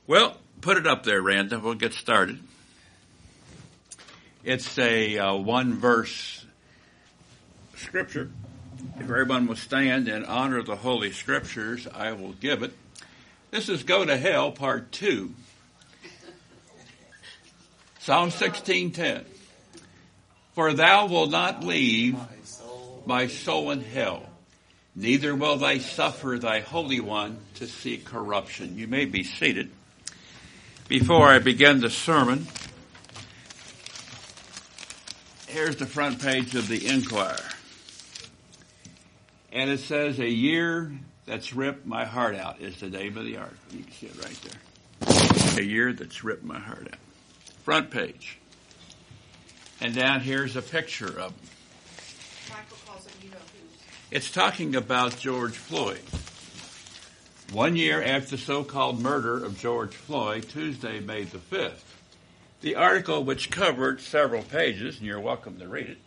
Well, put it up there, Randa. We'll get started. It's a one-verse scripture. If everyone will stand in honor of the Holy Scriptures, I will give it. This is Go to Hell, Part 2. Psalm 16:10. For thou wilt not leave my soul in hell, neither will they suffer thy Holy One to see corruption. You may be seated. Before I begin the sermon, here's the front page of the Inquirer. And it says, A Year That's Ripped My Heart Out is the name of the article. You can see it right there. A Year That's Ripped My Heart Out. Front page. And down here's a picture of him. Michael calls it you-know-who's. It's talking about George Floyd. 1 year after the so-called murder of George Floyd, Tuesday, May the 5th. The article, which covered several pages, and you're welcome to read it,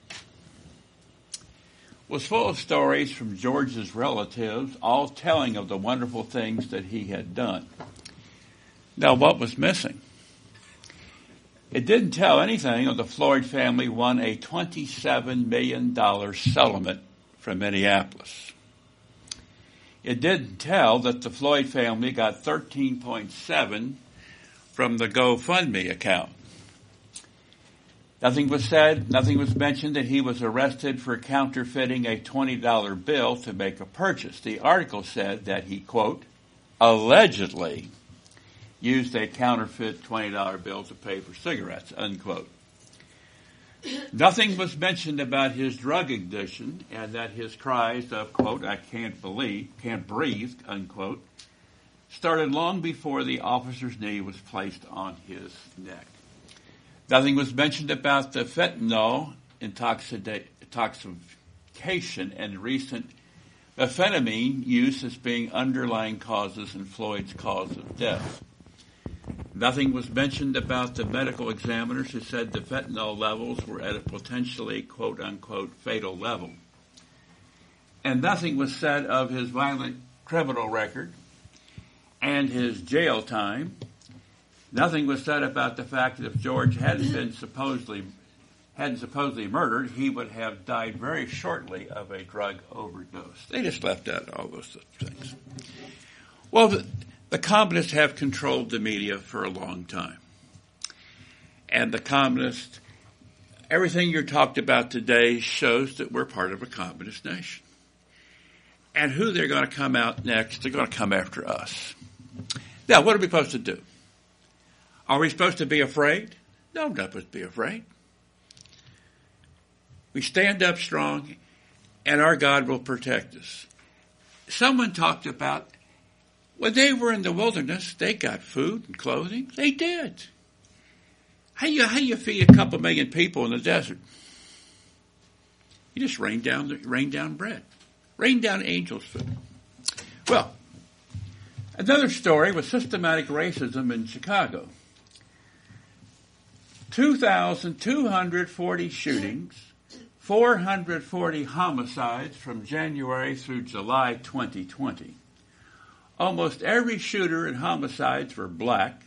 was full of stories from George's relatives, all telling of the wonderful things that he had done. Now, what was missing? It didn't tell anything of the Floyd family won a $27 million settlement from Minneapolis. It didn't tell that the Floyd family got $13.7 from the GoFundMe account. Nothing was said, nothing was mentioned that he was arrested for counterfeiting a $20 bill to make a purchase. The article said that he, quote, allegedly used a counterfeit $20 bill to pay for cigarettes, unquote. Nothing was mentioned about his drug addiction and that his cries of, quote, I can't breathe, unquote, started long before the officer's knee was placed on his neck. Nothing was mentioned about the fentanyl intoxication and recent amphetamine use as being underlying causes in Floyd's cause of death. Nothing was mentioned about the medical examiners who said the fentanyl levels were at a potentially, quote-unquote, fatal level. And nothing was said of his violent criminal record and his jail time. Nothing was said about the fact that if George hadn't supposedly murdered, he would have died very shortly of a drug overdose. They just left out all those things. Well, the communists have controlled the media for a long time. And the communists, everything you're talked about today shows that we're part of a communist nation. And who they're going to come out next, they're going to come after us. Now, what are we supposed to do? Are we supposed to be afraid? No, we're not supposed to be afraid. We stand up strong, and our God will protect us. Someone talked about when they were in the wilderness, they got food and clothing. They did. How you feed a couple million people in the desert? You just rain down bread. Rain down angels' food. Well, another story was systematic racism in Chicago. 2,240 shootings, 440 homicides from January through July 2020. Almost every shooter and homicides were black,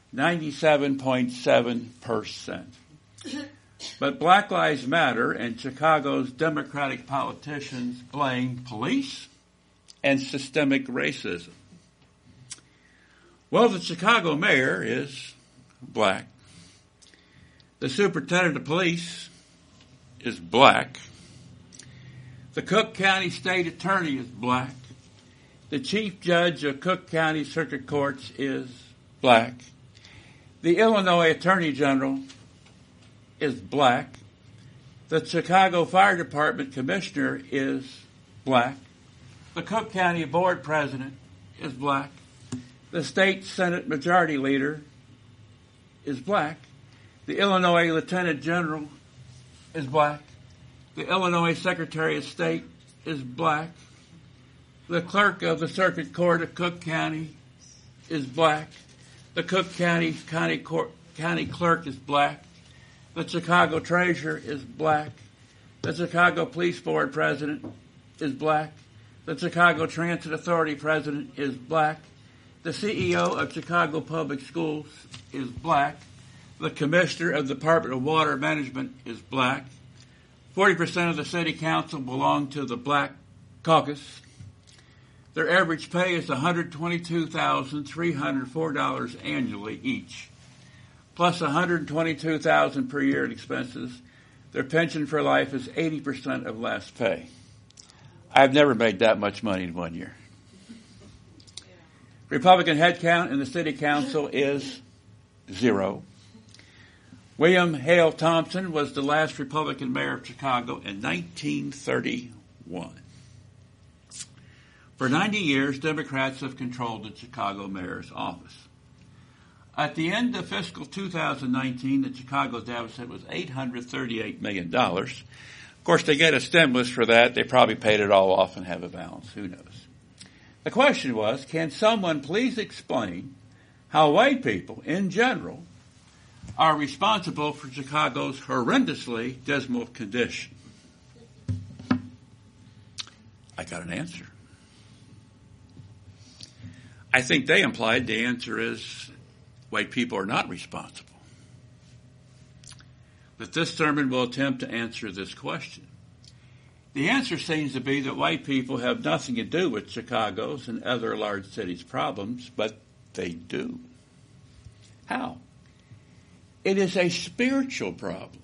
97.7%. But Black Lives Matter and Chicago's Democratic politicians blame police and systemic racism. Well, the Chicago mayor is black. The superintendent of police is black. The Cook County State Attorney is black. The Chief Judge of Cook County Circuit Courts is black. The Illinois Attorney General is black. The Chicago Fire Department Commissioner is black. The Cook County Board President is black. The State Senate Majority Leader is black. The Illinois Lieutenant General is black. The Illinois Secretary of State is black. The clerk of the Circuit Court of Cook County is black. The Cook County clerk is black. The Chicago treasurer is black. The Chicago Police Board president is black. The Chicago Transit Authority president is black. The CEO of Chicago Public Schools is black. The commissioner of the Department of Water Management is black. 40% of the city council belong to the black caucus. Their average pay is $122,304 annually each, plus $122,000 per year in expenses. Their pension for life is 80% of last pay. I've never made that much money in 1 year. Republican headcount in the city council is 0. William Hale Thompson was the last Republican mayor of Chicago in 1931. For 90 years, Democrats have controlled the Chicago mayor's office. At the end of fiscal 2019, the Chicago deficit was $838 million. Of course, they get a stimulus for that. They probably paid it all off and have a balance. Who knows? The question was, can someone please explain how white people, in general, are responsible for Chicago's horrendously dismal condition? I got an answer. I think they implied the answer is white people are not responsible. But this sermon will attempt to answer this question. The answer seems to be that white people have nothing to do with Chicago's and other large cities' problems, but they do. How? It is a spiritual problem.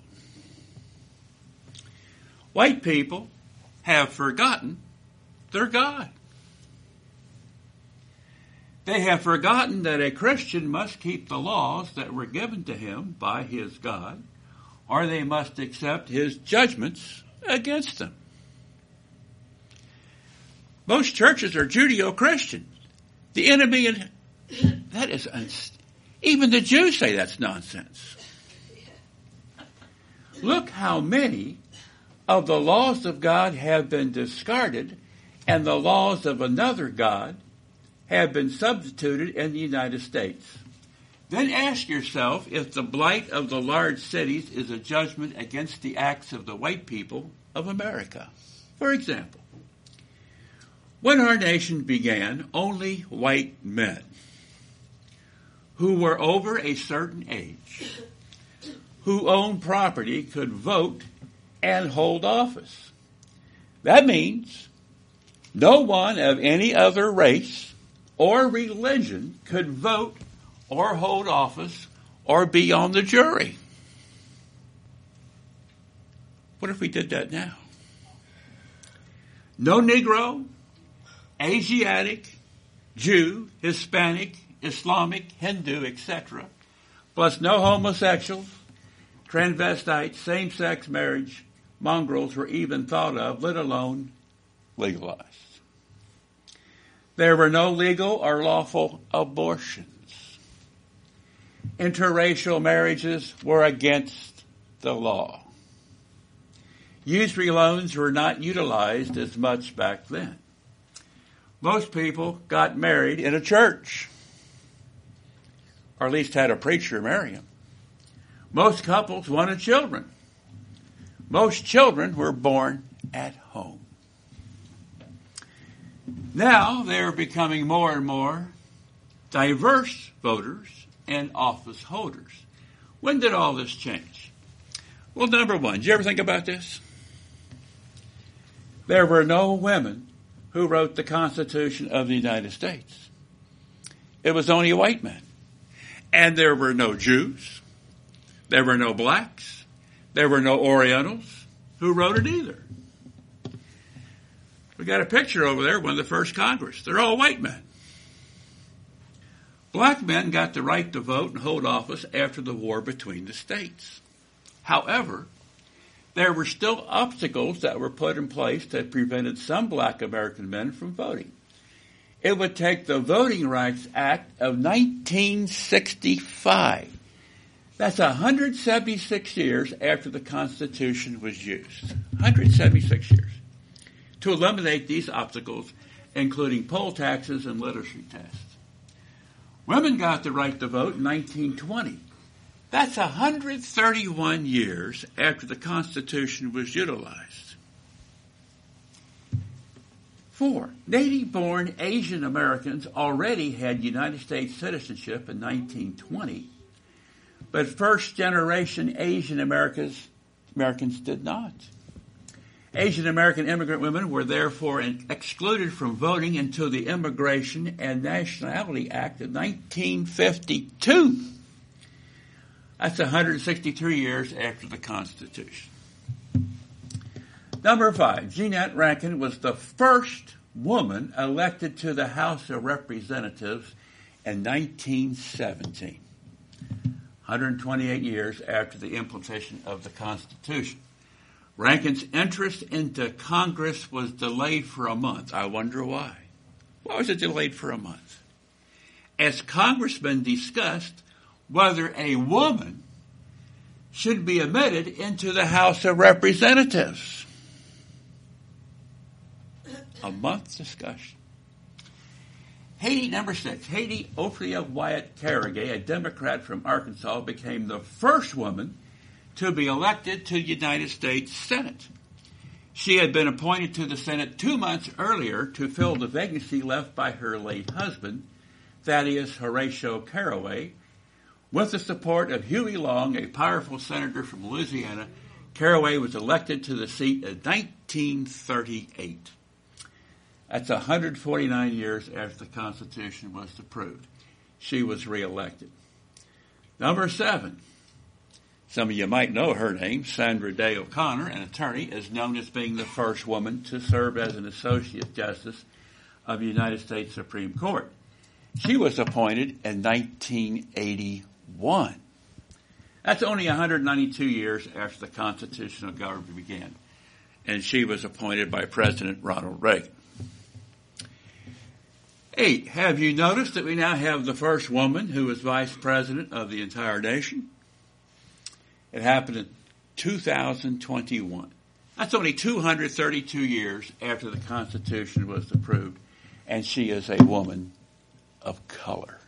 White people have forgotten their God. They have forgotten that a Christian must keep the laws that were given to him by his God, or they must accept his judgments against them. Most churches are Judeo-Christian. The enemy, that is, even the Jews say that's nonsense. Look how many of the laws of God have been discarded and the laws of another God have been substituted in the United States. Then ask yourself if the blight of the large cities is a judgment against the acts of the white people of America. For example, when our nation began, only white men who were over a certain age, who owned property, could vote and hold office. That means no one of any other race or religion could vote or hold office or be on the jury. What if we did that now? No Negro, Asiatic, Jew, Hispanic, Islamic, Hindu, etc., plus no homosexuals, transvestites, same-sex marriage, mongrels were even thought of, let alone legalized. There were no legal or lawful abortions. Interracial marriages were against the law. Usury loans were not utilized as much back then. Most people got married in a church, or at least had a preacher marry them. Most couples wanted children. Most children were born at home. Now they are becoming more and more diverse voters and office holders. When did all this change? Well, number one, did you ever think about this? There were no women who wrote the Constitution of the United States. It was only white men. And there were no Jews. There were no blacks. There were no Orientals who wrote it either. We got a picture over there, one of the first Congress. They're all white men. Black men got the right to vote and hold office after the war between the states. However, there were still obstacles that were put in place that prevented some black American men from voting. It would take the Voting Rights Act of 1965. That's 176 years after the Constitution was used. 176 years. To eliminate these obstacles, including poll taxes and literacy tests. Women got the right to vote in 1920. That's 131 years after the Constitution was utilized. 4. Native-born Asian Americans already had United States citizenship in 1920, but first-generation Asian Americans did not. Asian American immigrant women were therefore excluded from voting until the Immigration and Nationality Act of 1952. That's 163 years after the Constitution. Number 5, Jeannette Rankin was the first woman elected to the House of Representatives in 1917, 128 years after the implementation of the Constitution. Rankin's entrance into Congress was delayed for a month. I wonder why. Why was it delayed for a month? As congressmen discussed whether a woman should be admitted into the House of Representatives. A month discussion. Haiti, number 6. Haiti Ophelia Wyatt Carragay, a Democrat from Arkansas, became the first woman to be elected to the United States Senate. She had been appointed to the Senate 2 months earlier to fill the vacancy left by her late husband, Thaddeus Horatio Carraway. With the support of Huey Long, a powerful senator from Louisiana, Carraway was elected to the seat in 1938. That's 149 years after the Constitution was approved. She was reelected. Number 7. Some of you might know her name, Sandra Day O'Connor, an attorney, is known as being the first woman to serve as an Associate Justice of the United States Supreme Court. She was appointed in 1981. That's only 192 years after the constitutional government began, and she was appointed by President Ronald Reagan. 8. Have you noticed that we now have the first woman who was vice president of the entire nation? It happened in 2021. That's only 232 years after the Constitution was approved, and she is a woman of color.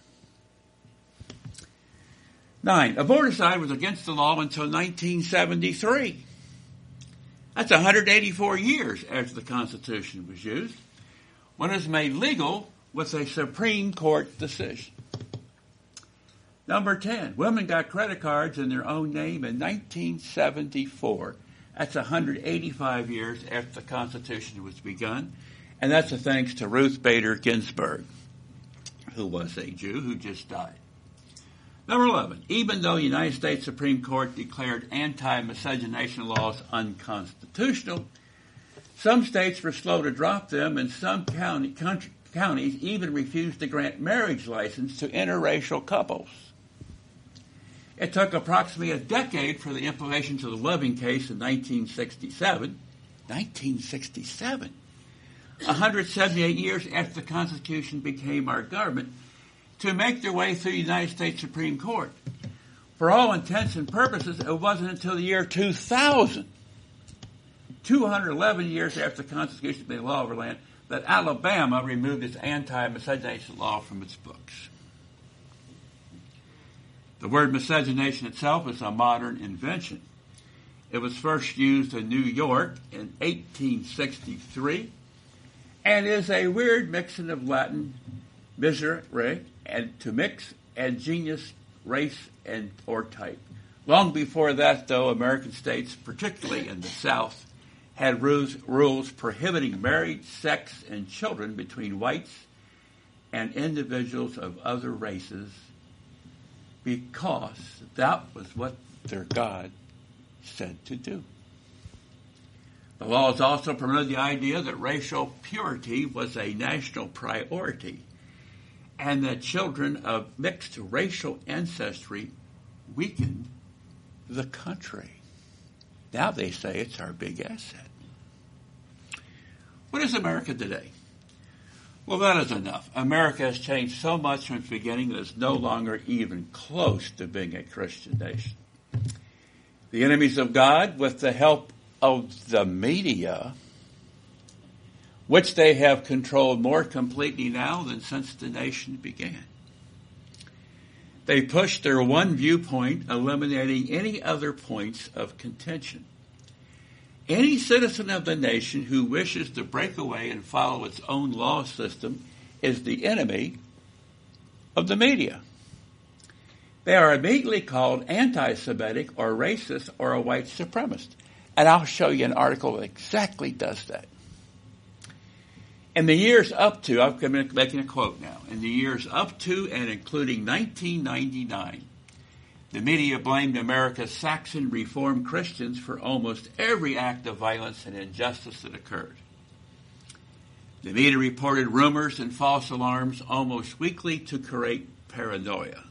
9. Aborticide was against the law until 1973. That's 184 years after the Constitution was used, when it was made legal with a Supreme Court decision. Number 10, women got credit cards in their own name in 1974. That's 185 years after the Constitution was begun, and that's a thanks to Ruth Bader Ginsburg, who was a Jew who just died. Number 11, even though the United States Supreme Court declared anti-miscegenation laws unconstitutional, some states were slow to drop them, and some counties even refused to grant marriage license to interracial couples. It took approximately a decade for the implementation of the Loving case in 1967. 1967. 178 years after the Constitution became our government, to make their way through the United States Supreme Court. For all intents and purposes, it wasn't until the year 2000, 211 years after the Constitution became law of our land, that Alabama removed its anti-miscegenation law from its books. The word miscegenation itself is a modern invention. It was first used in New York in 1863 and is a weird mixing of Latin misere and to mix and genius, race, and or type. Long before that, though, American states, particularly in the South, had rules prohibiting marriage, sex, and children between whites and individuals of other races, because that was what their God said to do. The laws also promoted the idea that racial purity was a national priority, and that children of mixed racial ancestry weakened the country. Now they say it's our big asset. What is America today? Well, that is enough. America has changed so much from its beginning that it's no longer even close to being a Christian nation. The enemies of God, with the help of the media, which they have controlled more completely now than since the nation began. They pushed their one viewpoint, eliminating any other points of contention. Any citizen of the nation who wishes to break away and follow its own law system is the enemy of the media. They are immediately called anti-Semitic or racist or a white supremacist. And I'll show you an article that exactly does that. In the years up to, I'm making a quote now, in the years up to and including 1999, the media blamed America's Saxon Reformed Christians for almost every act of violence and injustice that occurred. The media reported rumors and false alarms almost weekly to create paranoia.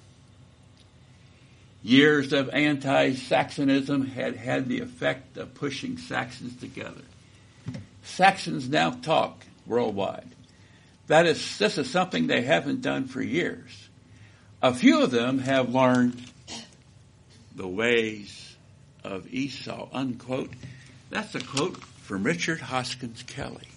Years of anti-Saxonism had had the effect of pushing Saxons together. Saxons now talk worldwide. This is something they haven't done for years. A few of them have learned the ways of Esau, unquote. That's a quote from Richard Hoskins Kelly.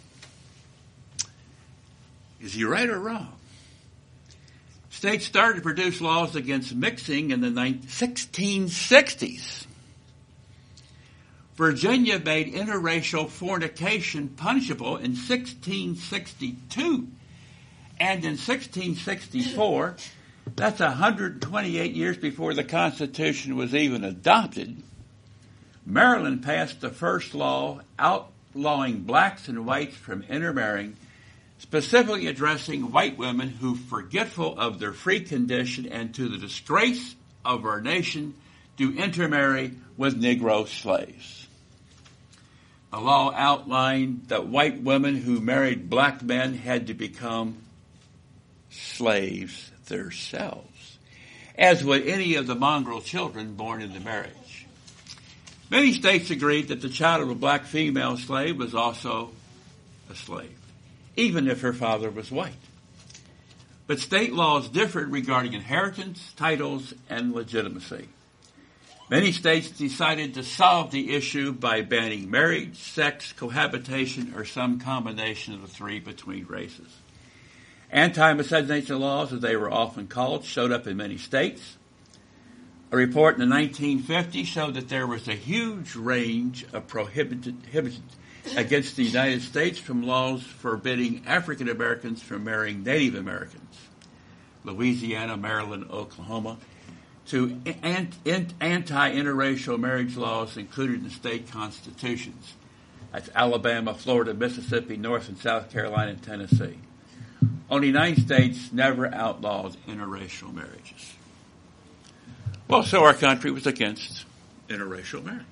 Is he right or wrong? States started to produce laws against mixing in the 1660s. Virginia made interracial fornication punishable in 1662. And in 1664, that's 128 years before the Constitution was even adopted, Maryland passed the first law outlawing blacks and whites from intermarrying, specifically addressing white women who, forgetful of their free condition and to the disgrace of our nation, do intermarry with Negro slaves. The law outlined that white women who married black men had to become slaves themselves, as would any of the mongrel children born into marriage. Many states agreed that the child of a black female slave was also a slave, even if her father was white. But state laws differed regarding inheritance, titles, and legitimacy. Many states decided to solve the issue by banning marriage, sex, cohabitation, or some combination of the three between races. Anti-miscegenation laws, as they were often called, showed up in many states. A report in the 1950s showed that there was a huge range of prohibitions against the United States, from laws forbidding African Americans from marrying Native Americans, Louisiana, Maryland, Oklahoma, to anti-interracial marriage laws included in state constitutions. That's Alabama, Florida, Mississippi, North and South Carolina, and Tennessee. Only 9 states never outlawed interracial marriages. Well, so our country was against interracial marriage.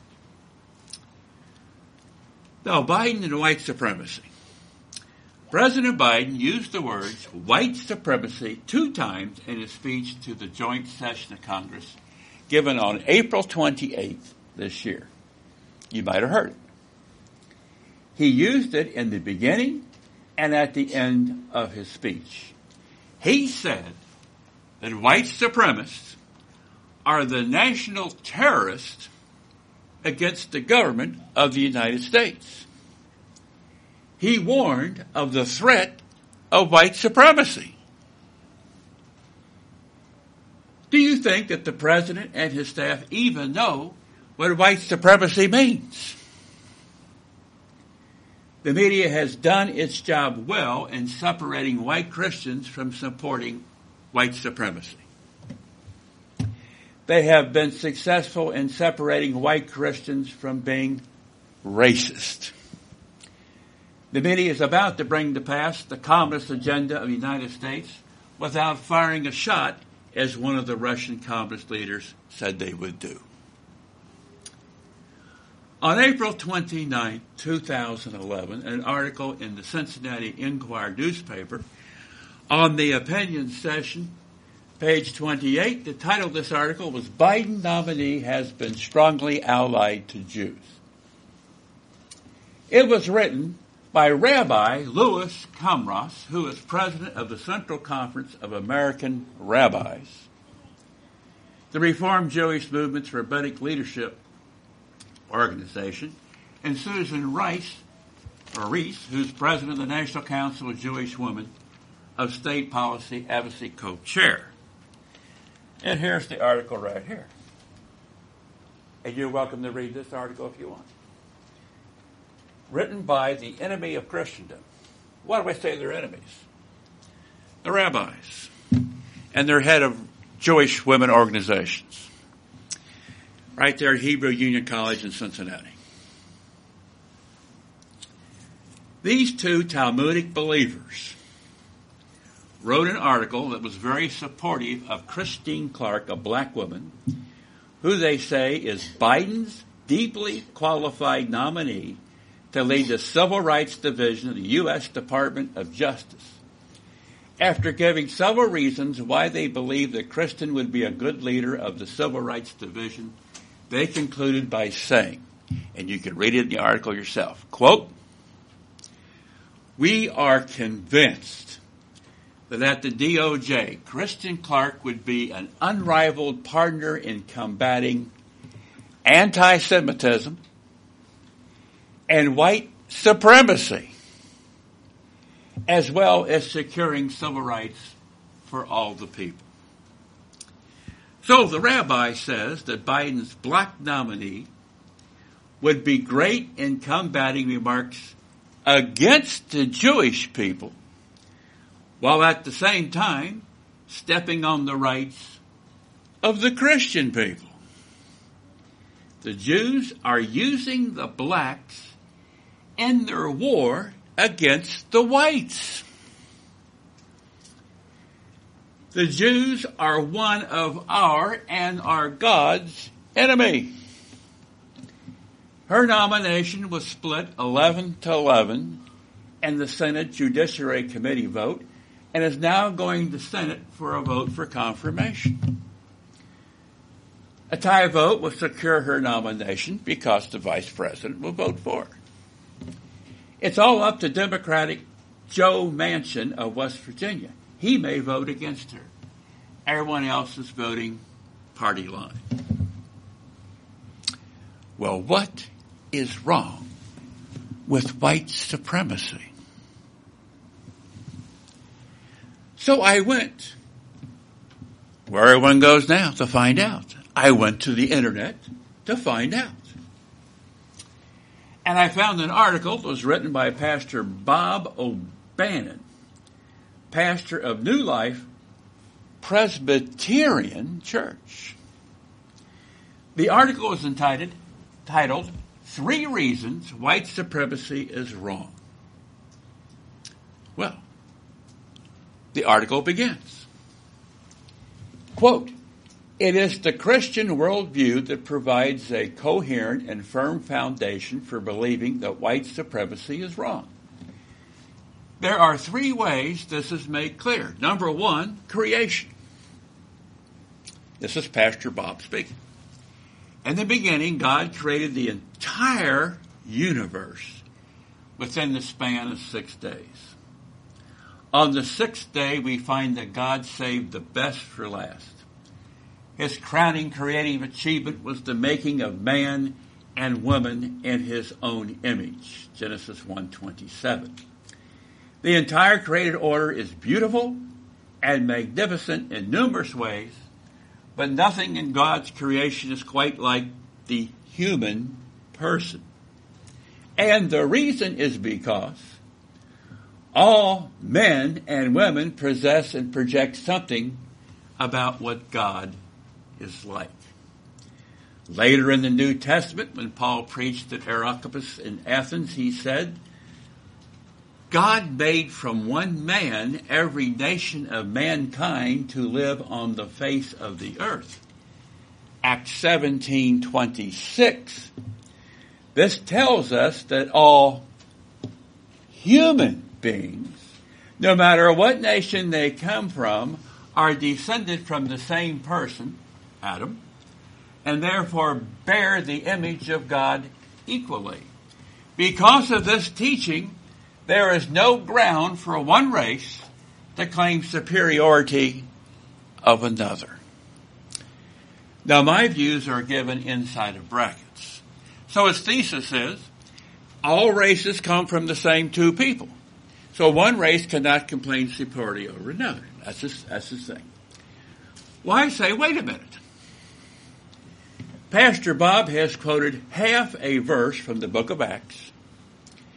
Now, Biden and white supremacy. President Biden used the words white supremacy 2 times in his speech to the joint session of Congress given on April 28th this year. You might have heard it. He used it in the beginning and at the end of his speech. He said that white supremacists are the national terrorists against the government of the United States. He warned of the threat of white supremacy. Do you think that the president and his staff even know what white supremacy means? The media has done its job well in separating white Christians from supporting white supremacy. They have been successful in separating white Christians from being racist. The media is about to bring to pass the communist agenda of the United States without firing a shot, as one of the Russian communist leaders said they would do. On April 29, 2011, an article in the Cincinnati Enquirer newspaper on the opinion session, page 28, the title of this article was "Biden Nominee Has Been Strongly Allied to Jews." It was written by Rabbi Louis Kamras, who is president of the Central Conference of American Rabbis, the Reformed Jewish Movement's Rabbinic Leadership Organization, and Susan Reese, who's president of the National Council of Jewish Women of State Policy Advocacy Co-Chair. And here's the article right here. And you're welcome to read this article if you want. written by the enemy of Christendom. Why do I say they're enemies? The rabbis and their head of Jewish women organizations. Right there at Hebrew Union College in Cincinnati. These two Talmudic believers wrote an article that was very supportive of Christine Clark, a black woman, who they say is Biden's deeply qualified nominee to lead the Civil Rights Division of the U.S. Department of Justice. After giving several reasons why they believe that Kristen would be a good leader of the Civil Rights Division, they concluded by saying, and you can read it in the article yourself, quote, "We are convinced that at the DOJ, Kristen Clark would be an unrivaled partner in combating anti-Semitism and white supremacy, as well as securing civil rights for all the people." So the rabbi says that Biden's black nominee would be great in combating remarks against the Jewish people, while at the same time stepping on the rights of the Christian people. The Jews are using the blacks in their war against the whites. The Jews are one of our and our God's enemy. Her nomination was split 11-11 in the Senate Judiciary Committee vote and is now going to Senate for a vote for confirmation. A tie vote will secure her nomination because the vice president will vote for her. It's all up to Democratic Joe Manchin of West Virginia. He may vote against her. Everyone else is voting party line. Well, what is wrong with white supremacy? So I went where everyone goes now to find out. I went to the internet to find out. And I found an article that was written by Pastor Bob O'Bannon, pastor of New Life Presbyterian Church. The article is entitled 3 Reasons White Supremacy is Wrong. Well, the article begins. Quote, "It is the Christian worldview that provides a coherent and firm foundation for believing that white supremacy is wrong. There are 3 ways this is made clear. Number 1, creation." This is Pastor Bob speaking. "In the beginning, God created the entire universe within the span of 6 days. On the 6th day, we find that God saved the best for last. His crowning creative achievement was the making of man and woman in his own image." Genesis 1:27. "The entire created order is beautiful and magnificent in numerous ways, but nothing in God's creation is quite like the human person. And the reason is because all men and women possess and project something about what God is like." Later in the New Testament, when Paul preached at Areopagus in Athens, he said, "God made from one man every nation of mankind to live on the face of the earth." Acts 17:26. This tells us that all human beings, no matter what nation they come from, are descended from the same person, Adam, and therefore bear the image of God equally. Because of this teaching, there is no ground for one race to claim superiority of another. Now, my views are given inside of brackets. So his thesis is, all races come from the same 2 people. So one race cannot complain superiority over another. That's his thing. Well, I say, wait a minute. Pastor Bob has quoted half a verse from the book of Acts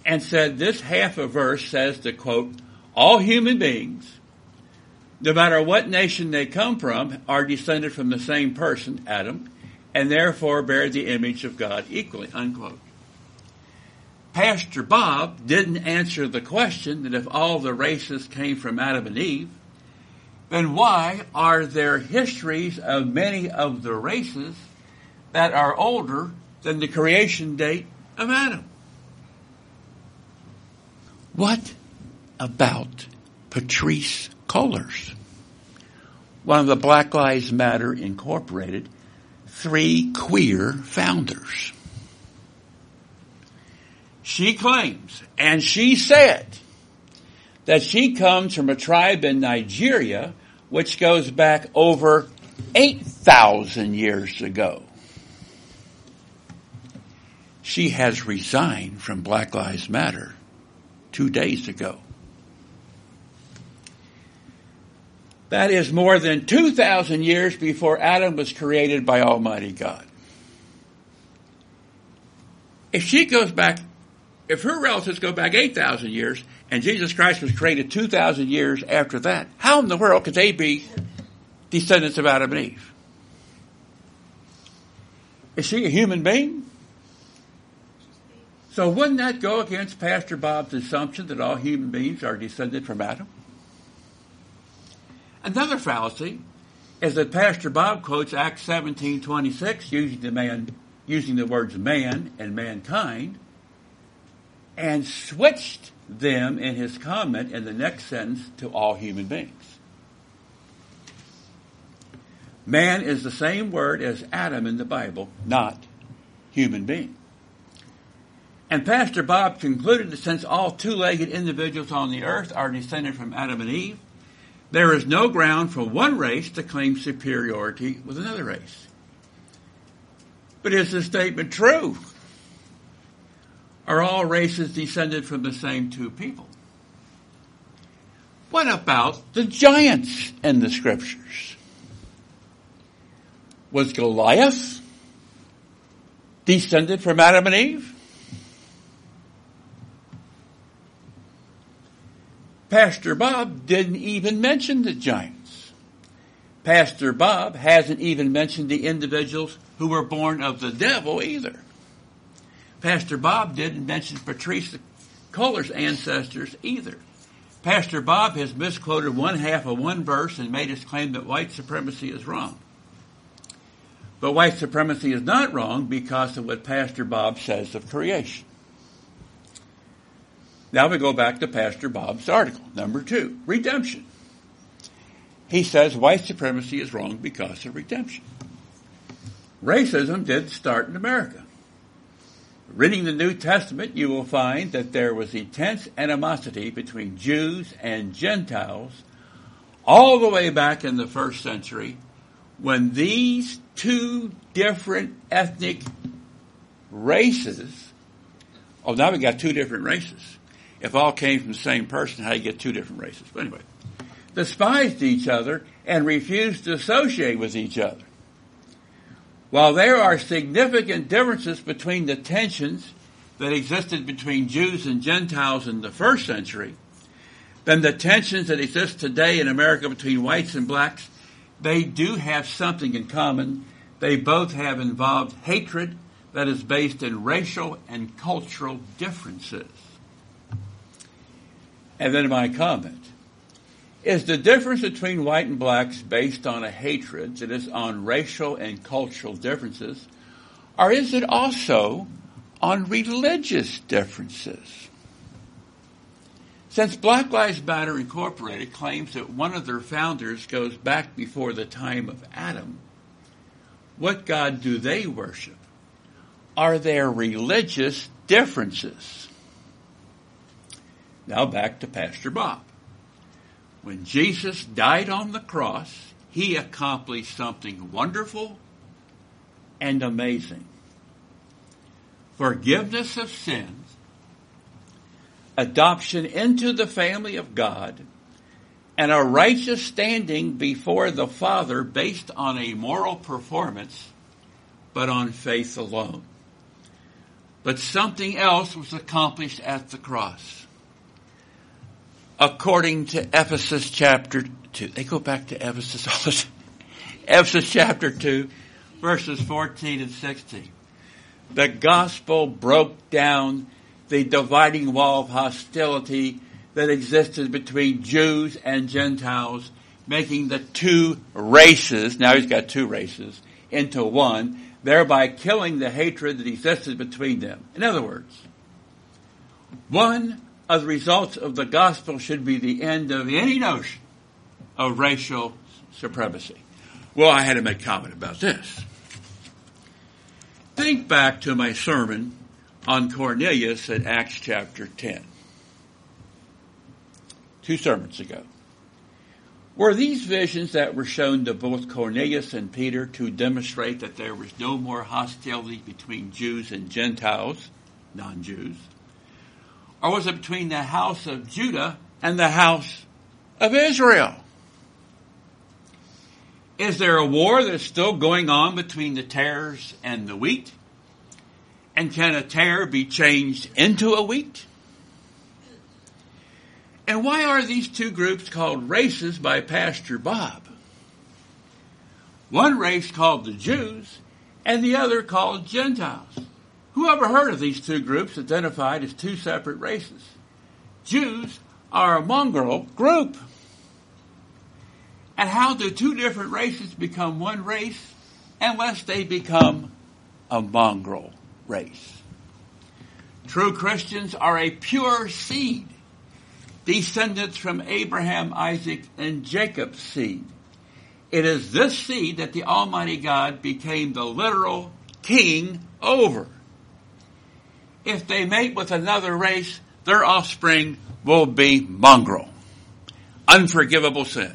and said this half a verse says that, quote, all human beings, no matter what nation they come from, are descended from the same person, Adam, and therefore bear the image of God equally, unquote. Pastor Bob didn't answer the question that if all the races came from Adam and Eve, then why are there histories of many of the races that are older than the creation date of Adam? What about Patrisse Cullors, one of the Black Lives Matter Incorporated 3 queer founders? She claims, and she said, that she comes from a tribe in Nigeria which goes back over 8,000 years ago. She has resigned from Black Lives Matter 2 days ago. That is more than 2,000 years before Adam was created by Almighty God. If she goes back, if her relatives go back 8,000 years and Jesus Christ was created 2,000 years after that, how in the world could they be descendants of Adam and Eve? Is she a human being? So wouldn't that go against Pastor Bob's assumption that all human beings are descended from Adam? Another fallacy is that Pastor Bob quotes Acts 17:26 using the words man and mankind, and switched them in his comment in the next sentence to all human beings. Man is the same word as Adam in the Bible, not human being. And Pastor Bob concluded that since all two-legged individuals on the earth are descended from Adam and Eve, there is no ground for one race to claim superiority with another race. But is this statement true? Are all races descended from the same 2 people? What about the giants in the scriptures? Was Goliath descended from Adam and Eve? Pastor Bob didn't even mention the giants. Pastor Bob hasn't even mentioned the individuals who were born of the devil either. Pastor Bob didn't mention Patrisse Cullors' ancestors either. Pastor Bob has misquoted one half of one verse and made his claim that white supremacy is wrong. But white supremacy is not wrong because of what Pastor Bob says of creation. Now we go back to Pastor Bob's article, number 2, redemption. He says white supremacy is wrong because of redemption. Racism did start in America. Reading the New Testament, you will find that there was intense animosity between Jews and Gentiles all the way back in the 1st century when these 2 different ethnic races, now we got 2 different races. If all came from the same person, how do you get 2 different races? But anyway, despised each other and refused to associate with each other. While there are significant differences between the tensions that existed between Jews and Gentiles in the 1st century, then the tensions that exist today in America between whites and blacks, they do have something in common. They both have involved hatred that is based in racial and cultural differences. And then my comment. Is the difference between white and blacks based on a hatred that is on racial and cultural differences, or is it also on religious differences? Since Black Lives Matter Incorporated claims that one of their founders goes back before the time of Adam, what God do they worship? Are there religious differences? Now back to Pastor Bob. When Jesus died on the cross, he accomplished something wonderful and amazing. Forgiveness of sins, adoption into the family of God, and a righteous standing before the Father based on a moral performance, but on faith alone. But something else was accomplished at the cross. According to Ephesus chapter 2. They go back to Ephesus all the time. Ephesus chapter 2, verses 14 and 16. The gospel broke down the dividing wall of hostility that existed between Jews and Gentiles, making the two races, now he's got two races, into one, thereby killing the hatred that existed between them. In other words, one of the results of the gospel should be the end of any notion of racial supremacy. Well, I had to make comment about this. Think back to my sermon on Cornelius in Acts chapter 10. 2 sermons ago. Were these visions that were shown to both Cornelius and Peter to demonstrate that there was no more hostility between Jews and Gentiles, non-Jews? Or was it between the house of Judah and the house of Israel? Is there a war that is still going on between the tares and the wheat? And can a tare be changed into a wheat? And why are these two groups called races by Pastor Bob? One race called the Jews and the other called Gentiles. Who ever heard of these two groups identified as two separate races? Jews are a mongrel group. And how do two different races become one race unless they become a mongrel race? True Christians are a pure seed, descendants from Abraham, Isaac, and Jacob's seed. It is this seed that the Almighty God became the literal king over. If they mate with another race, their offspring will be mongrel. Unforgivable sin.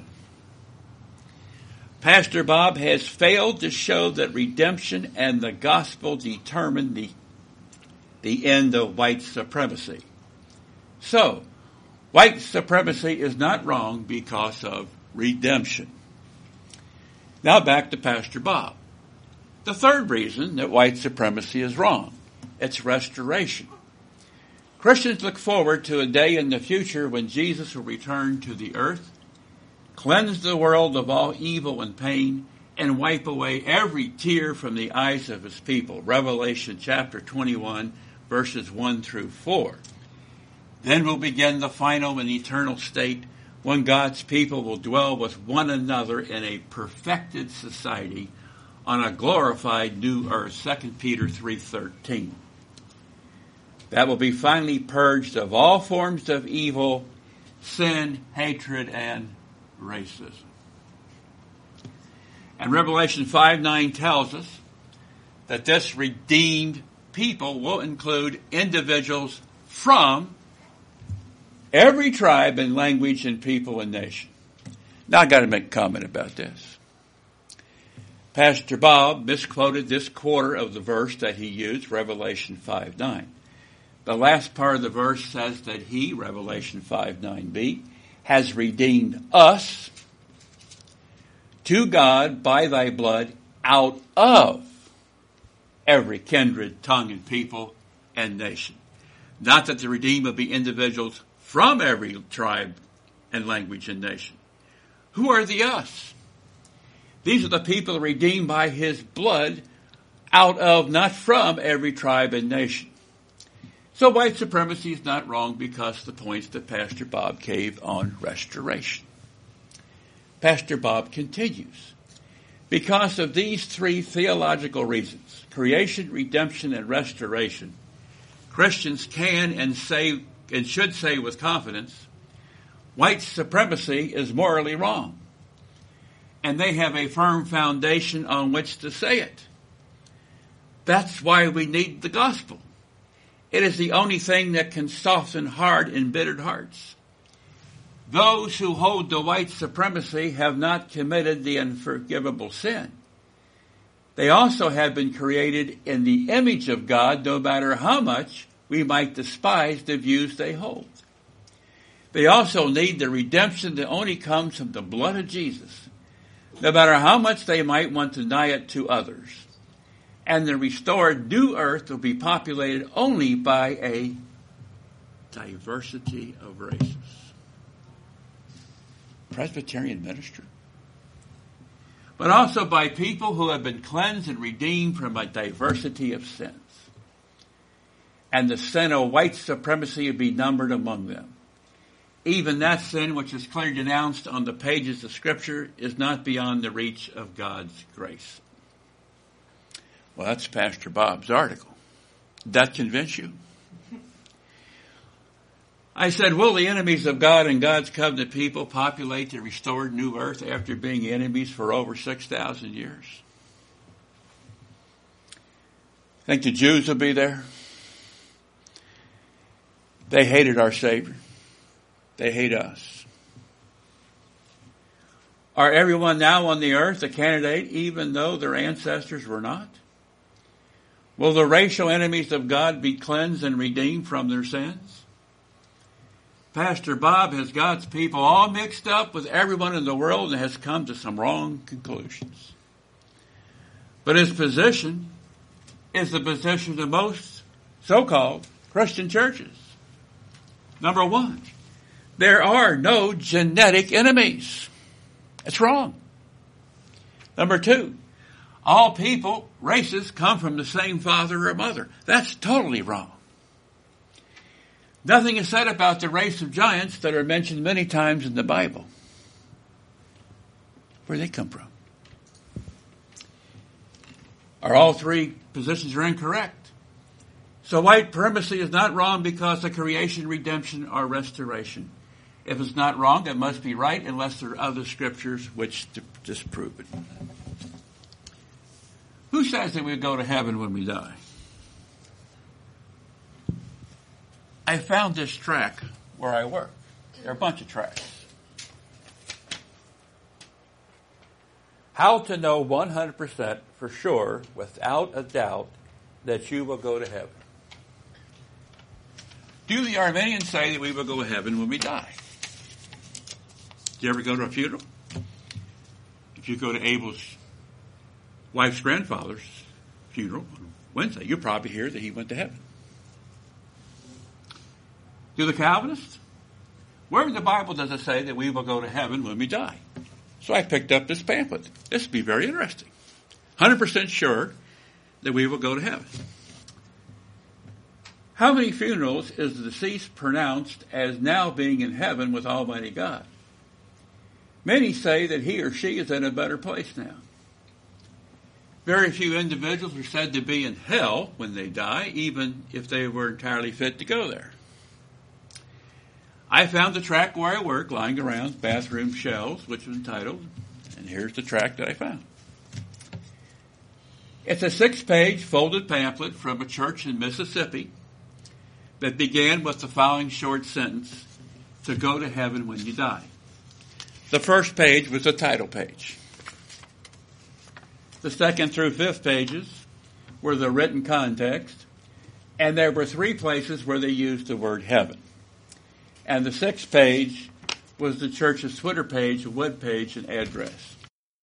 Pastor Bob has failed to show that redemption and the gospel determine the end of white supremacy. So, white supremacy is not wrong because of redemption. Now back to Pastor Bob. The third reason that white supremacy is wrong, it's restoration. Christians look forward to a day in the future when Jesus will return to the earth, cleanse the world of all evil and pain, and wipe away every tear from the eyes of his people. Revelation chapter 21, verses 1 through 4. Then will begin the final and eternal state when God's people will dwell with one another in a perfected society on a glorified new earth. 2 Peter 3:13. That will be finally purged of all forms of evil, sin, hatred, and racism. And Revelation 5:9 tells us that this redeemed people will include individuals from every tribe and language and people and nation. Now I've got to make a comment about this. Pastor Bob misquoted this quarter of the verse that he used, Revelation 5:9. The last part of the verse says that he, Revelation 5:9b, has redeemed us to God by thy blood out of every kindred, tongue, and people and nation. Not that the redeemed will be individuals from every tribe and language and nation. Who are the us? These are the people redeemed by his blood out of, not from, every tribe and nation. So white supremacy is not wrong because of the points that Pastor Bob gave on restoration. Pastor Bob continues. Because of these three theological reasons, creation, redemption, and restoration, Christians can and should say with confidence, white supremacy is morally wrong. And they have a firm foundation on which to say it. That's why we need the gospel. It is the only thing that can soften hard, embittered hearts. Those who hold to white supremacy have not committed the unforgivable sin. They also have been created in the image of God, no matter how much we might despise the views they hold. They also need the redemption that only comes from the blood of Jesus, no matter how much they might want to deny it to others. And the restored new earth will be populated only by a diversity of races. Presbyterian minister. But also by people who have been cleansed and redeemed from a diversity of sins. And the sin of white supremacy will be numbered among them. Even that sin which is clearly denounced on the pages of Scripture is not beyond the reach of God's grace. Well, that's Pastor Bob's article. Did that convince you? I said, will the enemies of God and God's covenant people populate the restored new earth after being enemies for over 6,000 years? Think the Jews will be there? They hated our Savior. They hate us. Are everyone now on the earth a candidate even though their ancestors were not? Will the racial enemies of God be cleansed and redeemed from their sins? Pastor Bob has God's people all mixed up with everyone in the world and has come to some wrong conclusions. But his position is the position of most so-called Christian churches. Number one, there are no genetic enemies. That's wrong. Number two, all people, races, come from the same father or mother. That's totally wrong. Nothing is said about the race of giants that are mentioned many times in the Bible. Where do they come from? Are all three positions are incorrect? So white supremacy is not wrong because of creation, redemption, or restoration. If it's not wrong, it must be right unless there are other scriptures which disprove it. Who says that we go to heaven when we die? I found this track where I work. There are a bunch of tracks. How to know 100% for sure, without a doubt, that you will go to heaven. Do the Armenians say that we will go to heaven when we die? Do you ever go to a funeral? If you go to Abel's wife's grandfather's funeral on Wednesday, you'll probably hear that he went to heaven. Do the Calvinists? Where in the Bible does it say that we will go to heaven when we die? So I picked up this pamphlet. This will be very interesting. 100% sure that we will go to heaven. How many funerals is the deceased pronounced as now being in heaven with Almighty God? Many say that he or she is in a better place now. Very few individuals are said to be in hell when they die, even if they were entirely fit to go there. I found the tract where I work lying around bathroom shelves, which was entitled, and here's the tract that I found. It's a 6-page folded pamphlet from a church in Mississippi that began with the following short sentence, to go to heaven when you die. The first page was the title page. The second through fifth pages were the written context, and there were 3 places where they used the word heaven. And the 6th page was the church's Twitter page, web page, and address.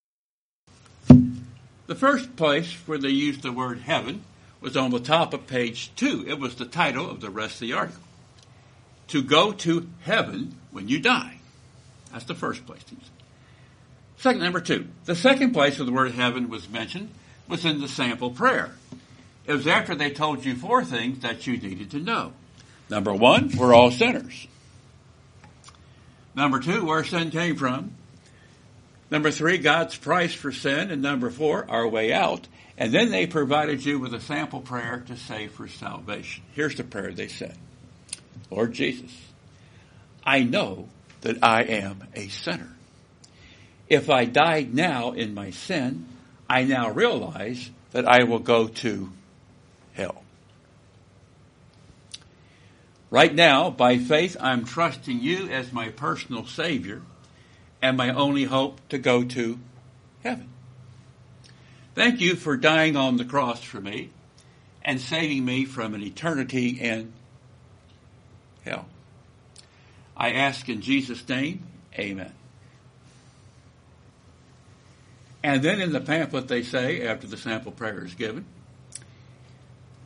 The first place where they used the word heaven was on the top of page 2. It was the title of the rest of the article. To go to heaven when you die. That's the first place. Number 2. The second place where the word heaven was mentioned was in the sample prayer. It was after they told you 4 things that you needed to know. Number 1, we're all sinners. Number 2, where sin came from. Number 3, God's price for sin. And number 4, our way out. And then they provided you with a sample prayer to say for salvation. Here's the prayer they said. Lord Jesus, I know that I am a sinner. If I died now in my sin, I now realize that I will go to hell. Right now, by faith, I'm trusting you as my personal Savior and my only hope to go to heaven. Thank you for dying on the cross for me and saving me from an eternity in hell. I ask in Jesus' name, amen. And then in the pamphlet they say, after the sample prayer is given,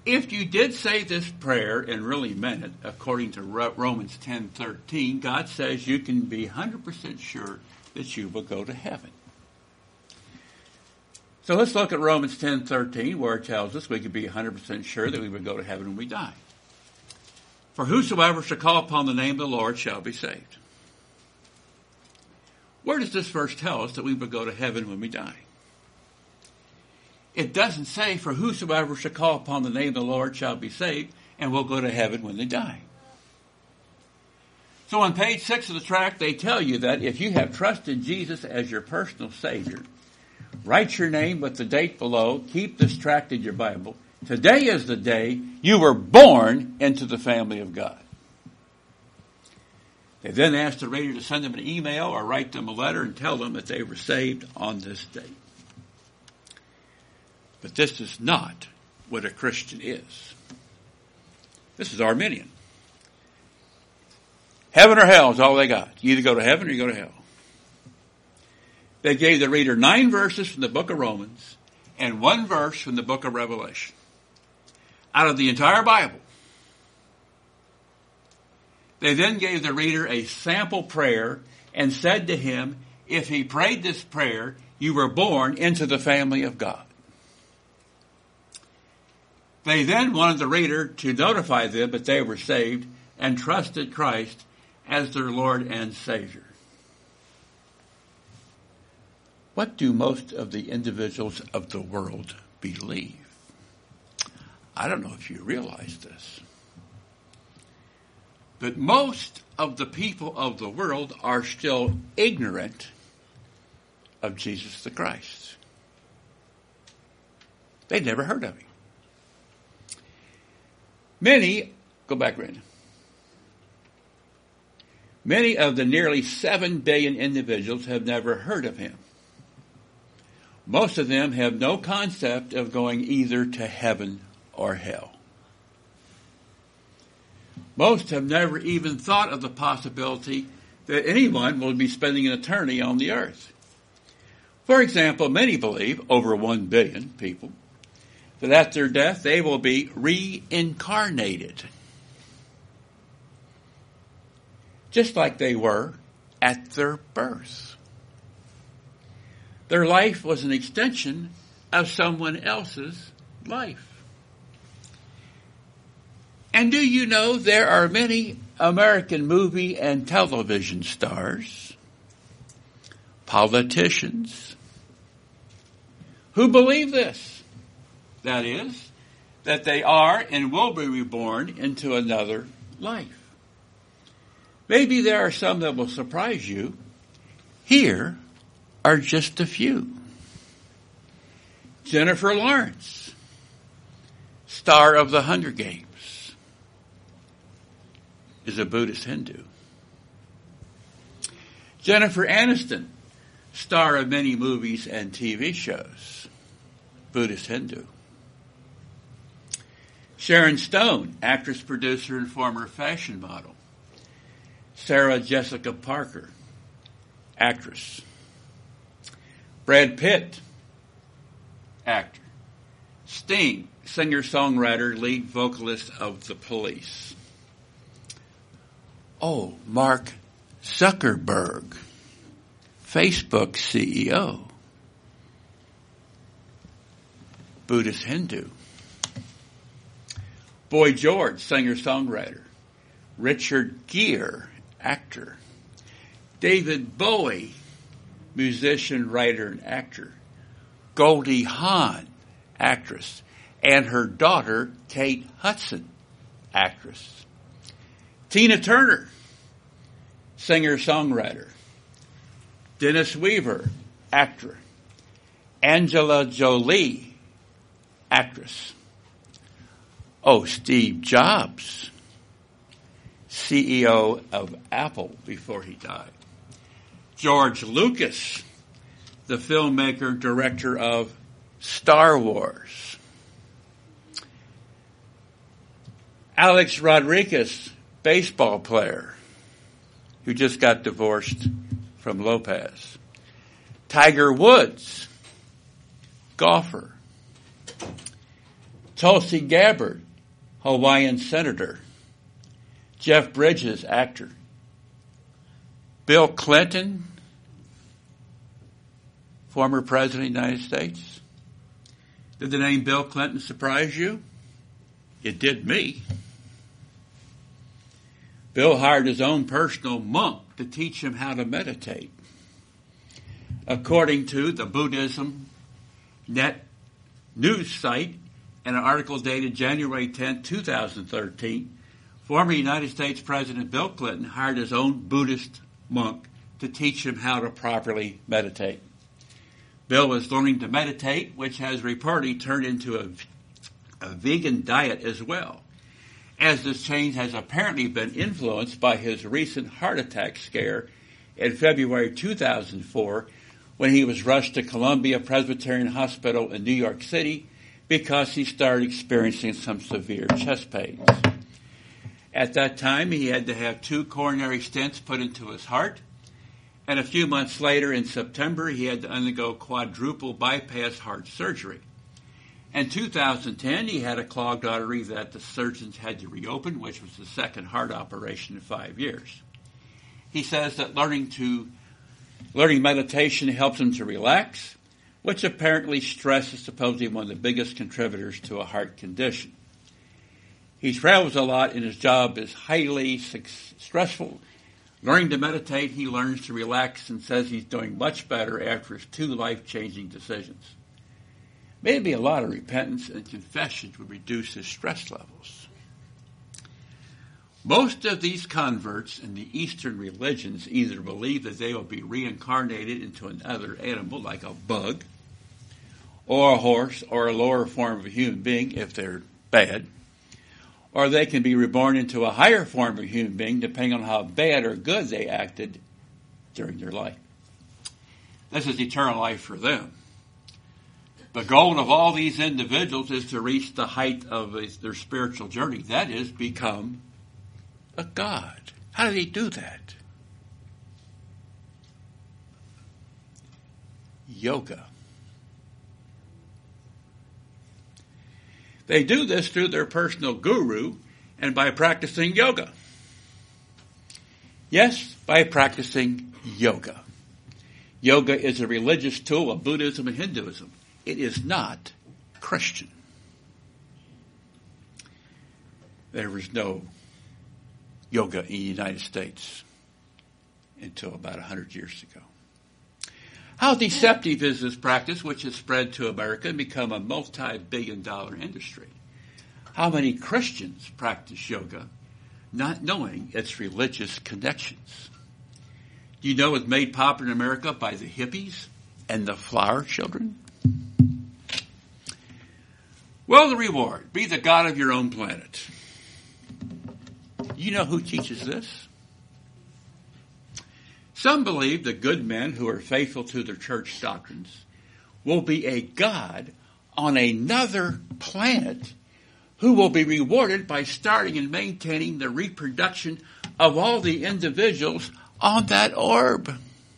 if you did say this prayer and really meant it, according to Romans 10:13, God says you can be 100% sure that you will go to heaven. So let's look at Romans 10:13, where it tells us we can be 100% sure that we will go to heaven when we die. For whosoever shall call upon the name of the Lord shall be saved. Where does this verse tell us that we will go to heaven when we die? It doesn't say, for whosoever shall call upon the name of the Lord shall be saved, and will go to heaven when they die. So on page 6 of the tract, they tell you that if you have trusted Jesus as your personal Savior, write your name with the date below, keep this tract in your Bible. Today is the day you were born into the family of God. They then ask the reader to send them an email or write them a letter and tell them that they were saved on this date. But this is not what a Christian is. This is Arminian. Heaven or hell is all they got. You either go to heaven or you go to hell. They gave the reader 9 verses from the book of Romans and 1 verse from the book of Revelation. Out of the entire Bible. They then gave the reader a sample prayer and said to him, if he prayed this prayer, you were born into the family of God. They then wanted the reader to notify them that they were saved and trusted Christ as their Lord and Savior. What do most of the individuals of the world believe? I don't know if you realize this, but most of the people of the world are still ignorant of Jesus the Christ. They'd never heard of him. Many of the nearly 7 billion individuals have never heard of him. Most of them have no concept of going either to heaven or hell. Most have never even thought of the possibility that anyone will be spending an eternity on the earth. For example, many believe, over 1 billion people, that at their death they will be reincarnated, just like they were at their birth. Their life was an extension of someone else's life. And do you know there are many American movie and television stars, politicians, who believe this? That is, that they are and will be reborn into another life. Maybe there are some that will surprise you. Here are just a few. Jennifer Lawrence, star of The Hunger Games, is a Buddhist Hindu. Jennifer Aniston, star of many movies and TV shows, Buddhist Hindu. Sharon Stone, actress, producer, and former fashion model. Sarah Jessica Parker, actress. Brad Pitt, actor. Sting, singer-songwriter, lead vocalist of The Police. Oh, Mark Zuckerberg, Facebook CEO. Buddhist Hindu. Boy George, singer-songwriter. Richard Gere, actor. David Bowie, musician, writer, and actor. Goldie Hawn, actress. And her daughter, Kate Hudson, actress. Tina Turner, singer-songwriter. Dennis Weaver, actor. Angela Jolie, actress. Oh, Steve Jobs, CEO of Apple before he died. George Lucas, the filmmaker, director of Star Wars. Alex Rodriguez, baseball player, who just got divorced from Lopez. Tiger Woods, golfer. Tulsi Gabbard, Hawaiian senator. Jeff Bridges, actor. Bill Clinton, former president of the United States. Did the name Bill Clinton surprise you? It did me. Bill hired his own personal monk to teach him how to meditate. According to the Buddhism Net news site, in an article dated January 10, 2013, former United States President Bill Clinton hired his own Buddhist monk to teach him how to properly meditate. Bill was learning to meditate, which has reportedly turned into a vegan diet as well, as this change has apparently been influenced by his recent heart attack scare in February 2004 when he was rushed to Columbia Presbyterian Hospital in New York City because he started experiencing some severe chest pains. At that time, he had to have 2 coronary stents put into his heart, and a few months later, in September, he had to undergo quadruple bypass heart surgery. In 2010, he had a clogged artery that the surgeons had to reopen, which was the second heart operation in 5 years. He says that learning meditation helps him to relax, which apparently stress is supposedly one of the biggest contributors to a heart condition. He travels a lot and his job is highly stressful. Learning to meditate, he learns to relax and says he's doing much better after his 2 life-changing decisions. Maybe a lot of repentance and confession would reduce his stress levels. Most of these converts in the Eastern religions either believe that they will be reincarnated into another animal like a bug, or a horse, or a lower form of a human being if they're bad, or they can be reborn into a higher form of a human being depending on how bad or good they acted during their life. This is eternal life for them. The goal of all these individuals is to reach the height of their spiritual journey. That is, become a god. How do they do that? Yoga. They do this through their personal guru and by practicing yoga. Yes, by practicing yoga. Yoga is a religious tool of Buddhism and Hinduism. It is not Christian. There was no yoga in the United States until about 100 years ago. How deceptive is this practice, which has spread to America and become a multi-billion-dollar industry? How many Christians practice yoga, not knowing its religious connections? Do you know it's made popular in America by the hippies and the flower children? Well, the reward, be the god of your own planet. You know who teaches this? Some believe that good men who are faithful to their church doctrines will be a god on another planet who will be rewarded by starting and maintaining the reproduction of all the individuals on that orb.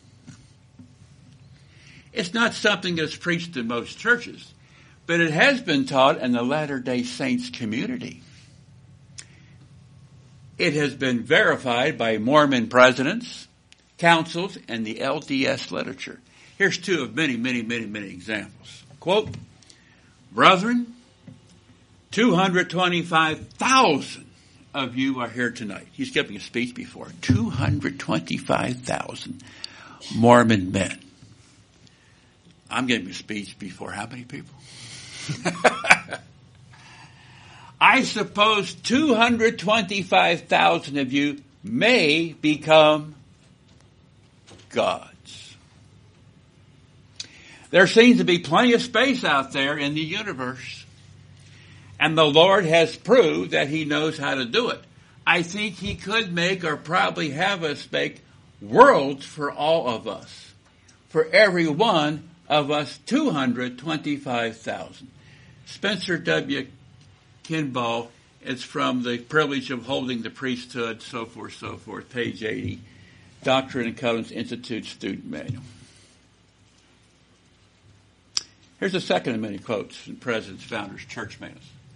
It's not something that's preached in most churches, but it has been taught in the Latter-day Saints community. It has been verified by Mormon presidents, councils, and the LDS literature. Here's 2 of many, many, many, many examples. Quote, brethren, 225,000 of you are here tonight. He's giving a speech before 225,000 Mormon men. I'm giving a speech before how many people? I suppose 225,000 of you may become gods. There seems to be plenty of space out there in the universe. And the Lord has proved that he knows how to do it. I think he could make, or probably have us make, worlds for all of us. For every one of us, 225,000. Spencer W. Kimball, it's from The Privilege of Holding the Priesthood, so forth, page 80. Doctrine and Covenants Institute Student Manual. Here's a second of many quotes from President's Founders Church Manuals.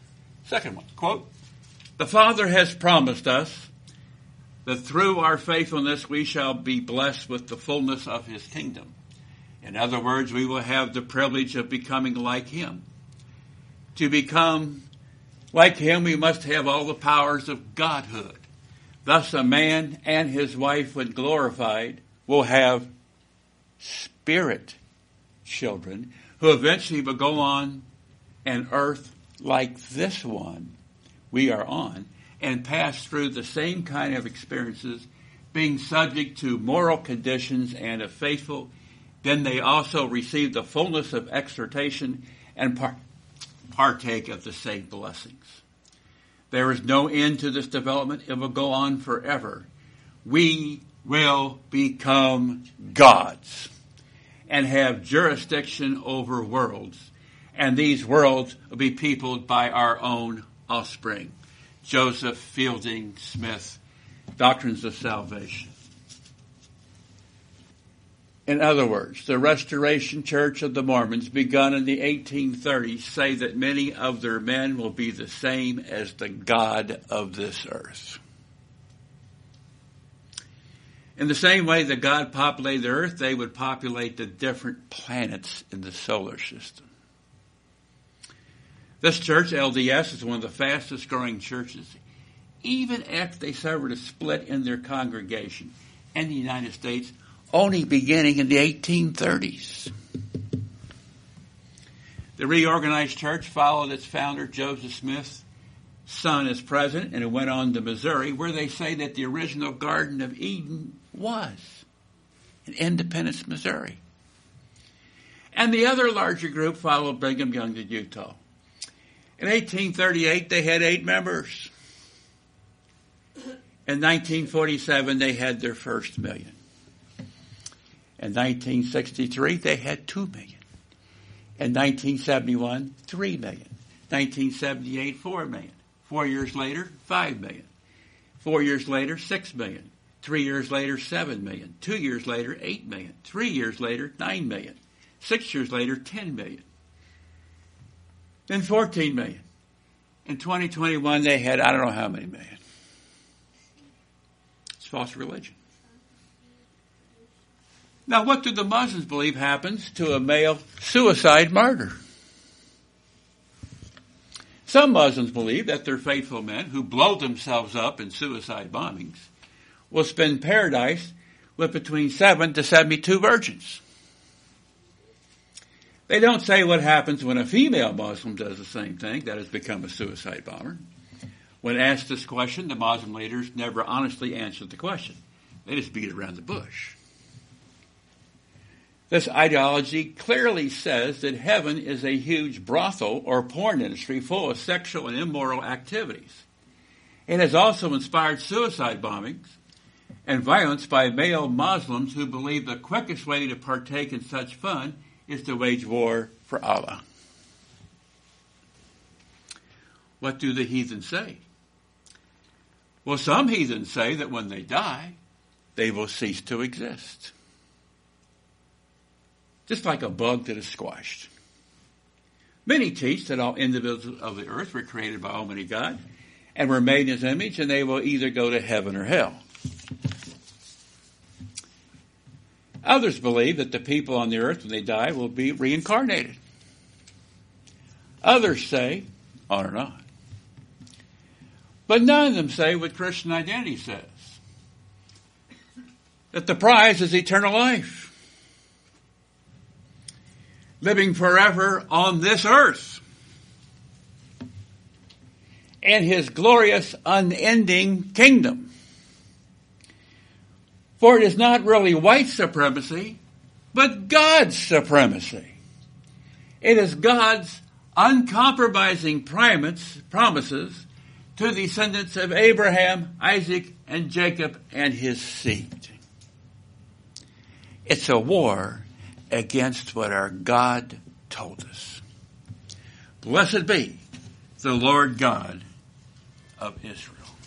Second one, quote, "The Father has promised us that through our faithfulness we shall be blessed with the fullness of his kingdom. In other words, we will have the privilege of becoming like him. To become like him, we must have all the powers of godhood. Thus, a man and his wife, when glorified, will have spirit children who eventually will go on an earth like this one we are on and pass through the same kind of experiences, being subject to moral conditions and if faithful, then they also receive the fullness of exhortation and partake of the same blessings. There is no end to this development. It will go on forever. We will become gods and have jurisdiction over worlds, and these worlds will be peopled by our own offspring." Joseph Fielding Smith, Doctrines of Salvation. In other words, the Restoration Church of the Mormons, begun in the 1830s, say that many of their men will be the same as the God of this earth. In the same way that God populated the earth, they would populate the different planets in the solar system. This church, LDS, is one of the fastest growing churches, even after they suffered a split in their congregation in the United States, only beginning in the 1830s. The reorganized church followed its founder, Joseph Smith's son, as president, and it went on to Missouri, where they say that the original Garden of Eden was in Independence, Missouri. And the other larger group followed Brigham Young to Utah. In 1838, they had 8 members. In 1947, they had their first million. In 1963, they had 2 million. In 1971, 3 million. 1978, 4 million. 4 years later, 5 million. 4 years later, 6 million. 3 years later, 7 million. 2 years later, 8 million. 3 years later, 9 million. 6 years later, 10 million. Then 14 million. In 2021, they had I don't know how many million. It's false religion. Now, what do the Muslims believe happens to a male suicide martyr? Some Muslims believe that their faithful men who blow themselves up in suicide bombings will spend paradise with between 7 to 72 virgins. They don't say what happens when a female Muslim does the same thing, that has become a suicide bomber. When asked this question, the Muslim leaders never honestly answered the question. They just beat around the bush. This ideology clearly says that heaven is a huge brothel or porn industry full of sexual and immoral activities. It has also inspired suicide bombings and violence by male Muslims who believe the quickest way to partake in such fun is to wage war for Allah. What do the heathen say? Well, some heathens say that when they die, they will cease to exist. Just like a bug that is squashed. Many teach that all individuals of the earth were created by Almighty God and were made in His image, and they will either go to heaven or hell. Others believe that the people on the earth, when they die, will be reincarnated. Others say, on and on. But none of them say what Christian identity says. That the prize is eternal life. Living forever on this earth. In His glorious, unending kingdom. For it is not really white supremacy, but God's supremacy. It is God's uncompromising promises to the descendants of Abraham, Isaac, and Jacob and his seed. It's a war against what our God told us. Blessed be the Lord God of Israel.